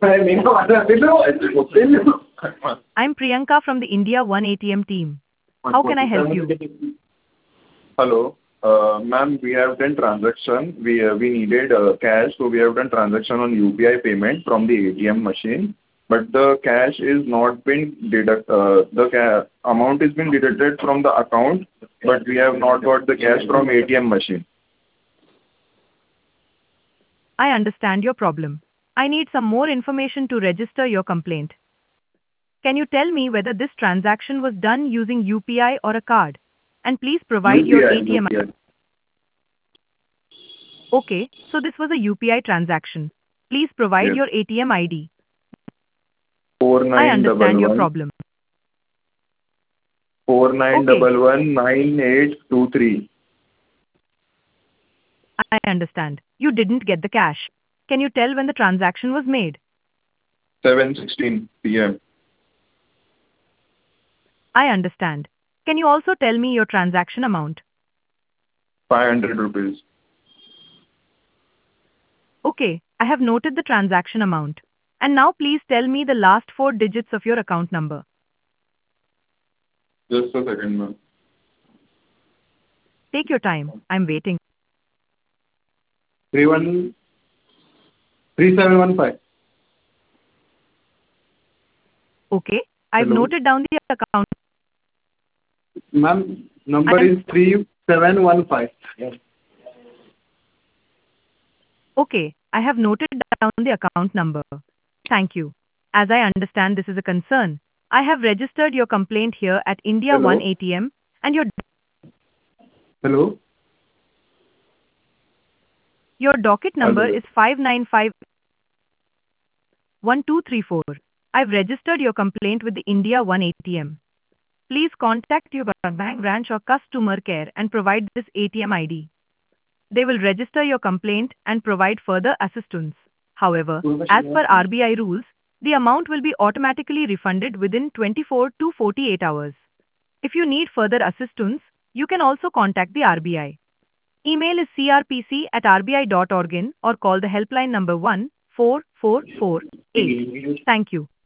I'm Priyanka from the India One ATM team. How can I help you? Hello. Ma'am, we have done transaction. We needed cash, so we have done transaction on UPI payment from the ATM machine, but the cash is not been amount is been deducted from the account, but we have not got the cash from ATM machine. I understand your problem. I need some more information to register your complaint. Can you tell me whether this transaction was done using UPI or a card? And please provide your UPI, ATM. UPI. Okay, so this was a UPI transaction. Please provide Yes. your ATM ID. Four I nine understand double your one problem. four nine Okay, double one 9823. I understand. You didn't get the cash. Can you tell when the transaction was made? 7:16 p.m. I understand. Can you also tell me your transaction amount? 500 rupees. Okay, I have noted the transaction amount. And now please tell me the last four digits of your account number. Just a second, ma'am. Take your time. I'm waiting. 3715. Okay, I've Hello. noted down the account. Ma'am, number I'm is 3715. Yes. okay, I have noted down the account number. Thank you. As I understand this is a concern, I have registered your complaint here at India One Hello. ATM and Hello. your docket number Hello. is 5951234. I've registered your complaint with the India One ATM. Please contact your bank branch or customer care and provide this ATM ID. They will register your complaint and provide further assistance. However, as per RBI rules, the amount will be automatically refunded within 24 to 48 hours. If you need further assistance, you can also contact the RBI. Email is crpc@rbi.org or call the helpline number 1444. Thank you.